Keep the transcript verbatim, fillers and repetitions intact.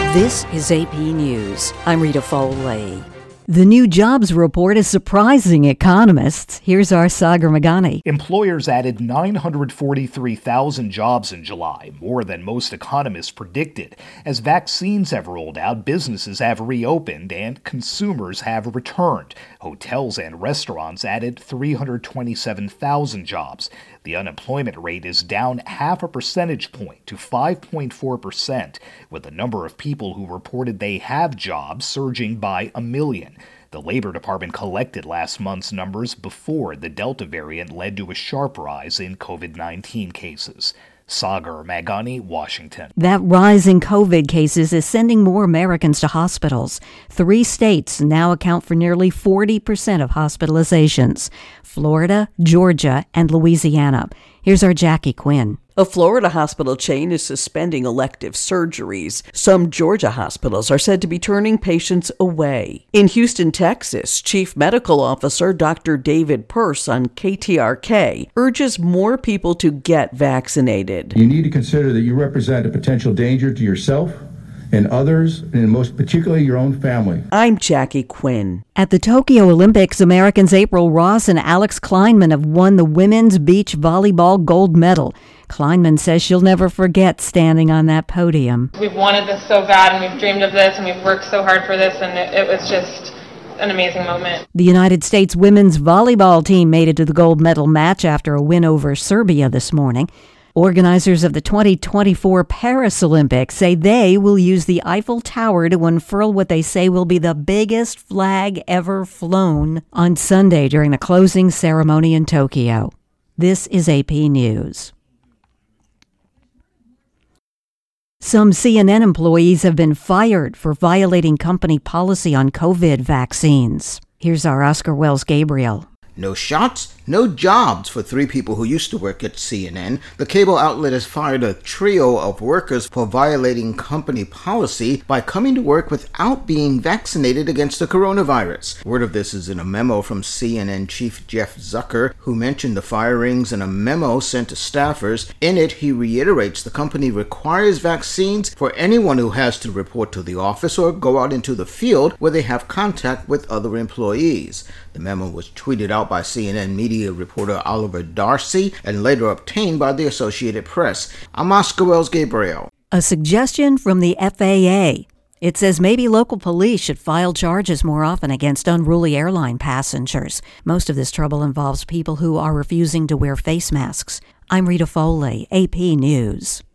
This is A P News. I'm Rita Foley. The new jobs report is surprising economists. Here's our Sagar Meghani. Employers added nine hundred forty-three thousand jobs in July, more than most economists predicted. As vaccines have rolled out, businesses have reopened, and consumers have returned. Hotels and restaurants added three hundred twenty-seven thousand jobs. The unemployment rate is down half a percentage point to five point four percent, with the number of people who reported they have jobs surging by a million. The Labor Department collected last month's numbers before the Delta variant led to a sharp rise in COVID nineteen cases. Sagar Meghani, Washington. That rise in COVID cases is sending more Americans to hospitals. Three states now account for nearly forty percent of hospitalizations: Florida, Georgia, and Louisiana. Here's our Jackie Quinn. A Florida hospital chain is suspending elective surgeries. Some Georgia hospitals are said to be turning patients away. In Houston, Texas, Chief Medical Officer Doctor David Pearce on K T R K urges more people to get vaccinated. You need to consider that you represent a potential danger to yourself and others, and most particularly your own family. I'm Jackie Quinn. At the Tokyo Olympics, Americans April Ross and Alex Kleinman have won the women's beach volleyball gold medal. Kleinman says she'll never forget standing on that podium. We've wanted this so bad, and we've dreamed of this, and we've worked so hard for this, and it, it was just an amazing moment. The United States women's volleyball team made it to the gold medal match after a win over Serbia this morning. Organizers of the twenty twenty-four Paris Olympics say they will use the Eiffel Tower to unfurl what they say will be the biggest flag ever flown on Sunday during the closing ceremony in Tokyo. This is A P News. Some C N N employees have been fired for violating company policy on COVID vaccines. Here's our Oscar Wells Gabriel. No shots, no jobs for three people who used to work at C N N. The cable outlet has fired a trio of workers for violating company policy by coming to work without being vaccinated against the coronavirus. Word of this is in a memo from C N N Chief Jeff Zucker, who mentioned the firings in a memo sent to staffers. In it, he reiterates the company requires vaccines for anyone who has to report to the office or go out into the field where they have contact with other employees. The memo was tweeted out by C N N media reporter Oliver Darcy and later obtained by the Associated Press. I'm Oscar Wells Gabriel. A suggestion from the F A A. It says maybe local police should file charges more often against unruly airline passengers. Most of this trouble involves people who are refusing to wear face masks. I'm Rita Foley, A P News.